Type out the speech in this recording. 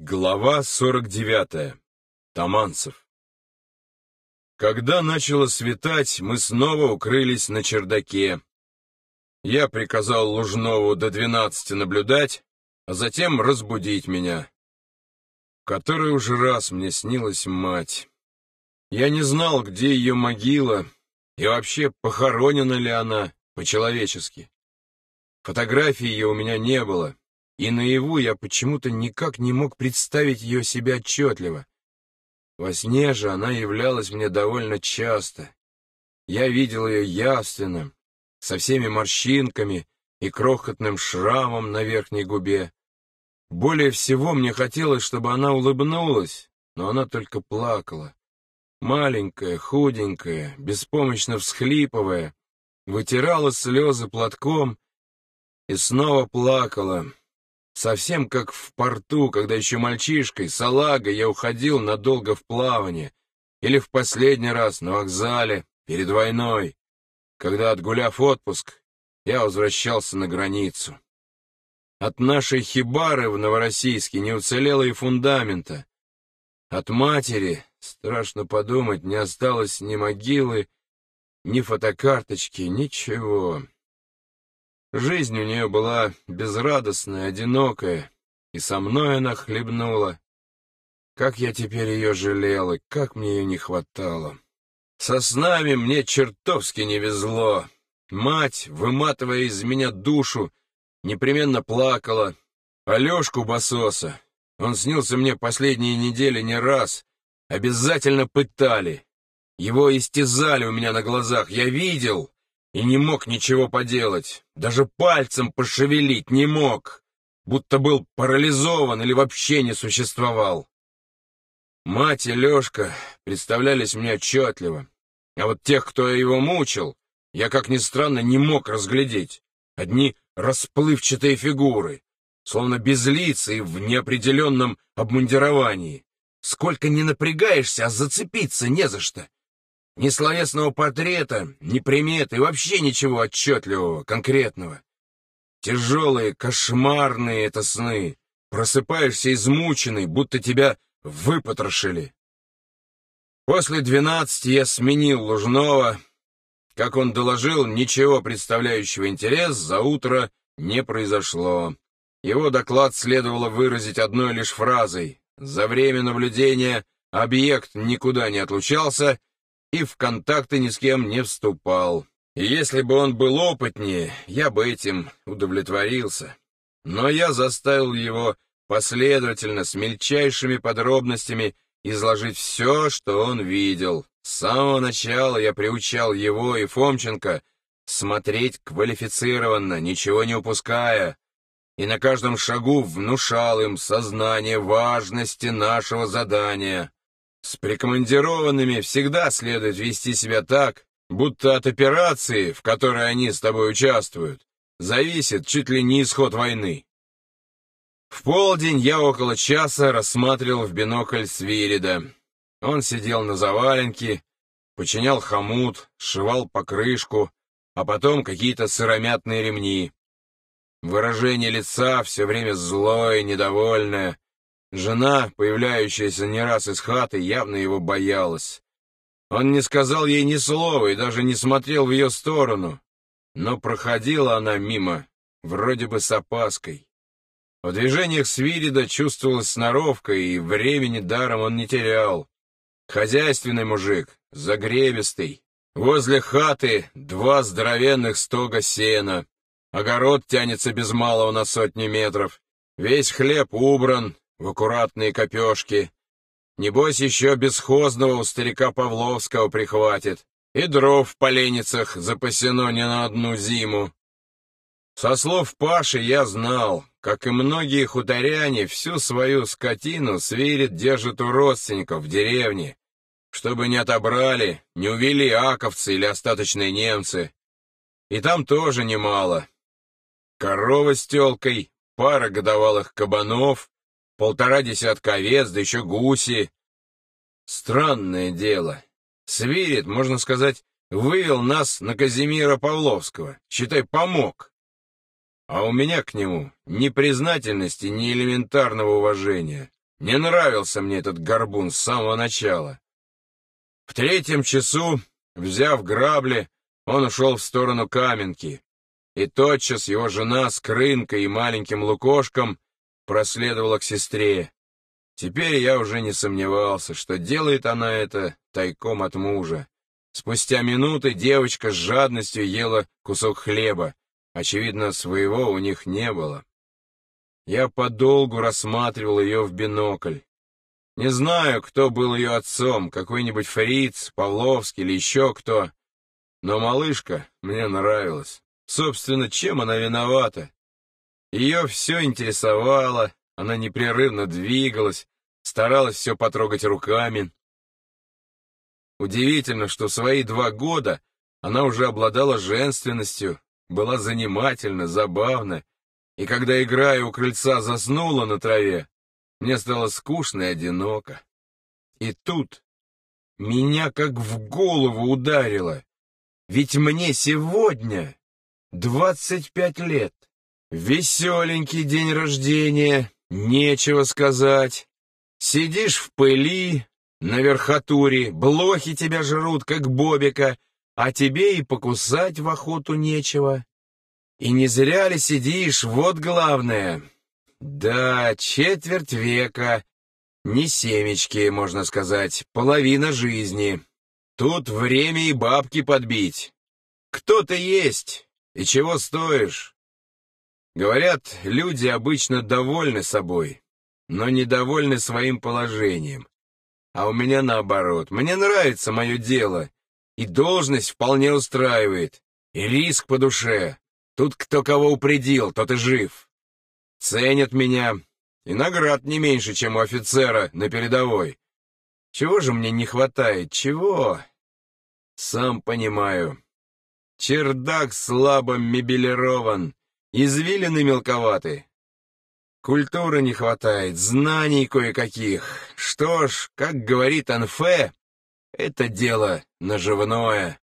Глава 49. Таманцев. Когда начало светать, мы снова укрылись на чердаке. Я приказал Лужнову до 12 наблюдать, а затем разбудить меня. В который уже раз мне снилась мать. Я не знал, где ее могила, и вообще похоронена ли она по-человечески. Фотографии ее у меня не было. И наяву я почему-то никак не мог представить ее себе отчетливо. Во сне же она являлась мне довольно часто. Я видел ее явственно, со всеми морщинками и крохотным шрамом на верхней губе. Более всего мне хотелось, чтобы она улыбнулась, но она только плакала. Маленькая, худенькая, беспомощно всхлипывая, вытирала слезы платком и снова плакала. Совсем как в порту, когда еще мальчишкой, салагой, я уходил надолго в плавание, или в последний раз на вокзале, перед войной, когда, отгуляв отпуск, я возвращался на границу. От нашей хибары в Новороссийске не уцелело и фундамента. От матери, страшно подумать, не осталось ни могилы, ни фотокарточки, ничего. Жизнь у нее была безрадостная, одинокая, и со мной она хлебнула. Как я теперь ее жалел, и как мне ее не хватало. Со снами мне чертовски не везло. Мать, выматывая из меня душу, непременно плакала. Алешку Басоса, он снился мне последние недели не раз, обязательно пытали. Его истязали у меня на глазах, я видел. И не мог ничего поделать, даже пальцем пошевелить не мог, будто был парализован или вообще не существовал. Мать и Лешка представлялись мне отчетливо, а вот тех, кто его мучил, я, как ни странно, не мог разглядеть. Одни расплывчатые фигуры, словно безлицые и в неопределенном обмундировании. Сколько ни напрягаешься, а зацепиться не за что. Ни словесного портрета, ни приметы, и вообще ничего отчетливого, конкретного. Тяжелые, кошмарные это сны. Просыпаешься измученный, будто тебя выпотрошили. После 12 я сменил Лужнова. Как он доложил, ничего представляющего интерес за утро не произошло. Его доклад следовало выразить одной лишь фразой. За время наблюдения объект никуда не отлучался и в контакты ни с кем не вступал. И если бы он был опытнее, я бы этим удовлетворился. Но я заставил его последовательно, с мельчайшими подробностями, изложить все, что он видел. С самого начала я приучал его и Фомченко смотреть квалифицированно, ничего не упуская, и на каждом шагу внушал им сознание важности нашего задания. С прикомандированными всегда следует вести себя так, будто от операции, в которой они с тобой участвуют, зависит чуть ли не исход войны. В полдень я около часа рассматривал в бинокль Свирида. Он сидел на заваленке, починял хомут, сшивал покрышку, а потом какие-то сыромятные ремни. Выражение лица все время злое, недовольное. Жена, появляющаяся не раз из хаты, явно его боялась. Он не сказал ей ни слова и даже не смотрел в ее сторону, но проходила она мимо, вроде бы с опаской. В движениях Свирида чувствовалась сноровка, и времени даром он не терял. Хозяйственный мужик, загребистый. Возле хаты 2 здоровенных стога сена. Огород тянется без малого на сотни метров. Весь хлеб убран в аккуратные копешки. Небось, еще бесхозного у старика Павловского прихватит. И дров в поленницах запасено не на одну зиму. Со слов Паши я знал, как и многие хуторяне, всю свою скотину Свирид держит у родственников в деревне, чтобы не отобрали, не увели аковцы или остаточные немцы. И там тоже немало. Корова с телкой, пара годовалых кабанов, 1,5 десятка овец, да еще гуси. Странное дело. Свирид, можно сказать, вывел нас на Казимира Павловского, считай, помог. А у меня к нему ни признательности, ни элементарного уважения. Не нравился мне этот горбун с самого начала. В 3 часу, взяв грабли, он ушел в сторону Каменки, и тотчас его жена с Крынкой и маленьким Лукошком проследовала к сестре. Теперь я уже не сомневался, что делает она это тайком от мужа. Спустя минуты девочка с жадностью ела кусок хлеба. Очевидно, своего у них не было. Я подолгу рассматривал ее в бинокль. Не знаю, кто был ее отцом, какой-нибудь Фриц, Павловский или еще кто. Но малышка мне нравилась. Собственно, чем она виновата? Ее все интересовало, она непрерывно двигалась, старалась все потрогать руками. Удивительно, что в свои 2 года она уже обладала женственностью, была занимательна, забавна, и когда, играя у крыльца, заснула на траве, мне стало скучно и одиноко. И тут меня как в голову ударило, ведь мне сегодня 25 лет. Веселенький день рождения, нечего сказать. Сидишь в пыли, на верхотуре, блохи тебя жрут, как бобика, а тебе и покусать в охоту нечего. И не зря ли сидишь, вот главное. Да, 1/4 века, не семечки, можно сказать, половина жизни. Тут время и бабки подбить. Кто ты есть и чего стоишь? Говорят, люди обычно довольны собой, но недовольны своим положением. А у меня наоборот. Мне нравится мое дело, и должность вполне устраивает, и риск по душе. Тут кто кого упредил, тот и жив. Ценят меня, и наград не меньше, чем у офицера на передовой. Чего же мне не хватает, чего? Сам понимаю. Чердак слабо мебелирован, извилины мелковаты. Культуры не хватает, знаний кое-каких. Что ж, как говорит Анфе, это дело наживное.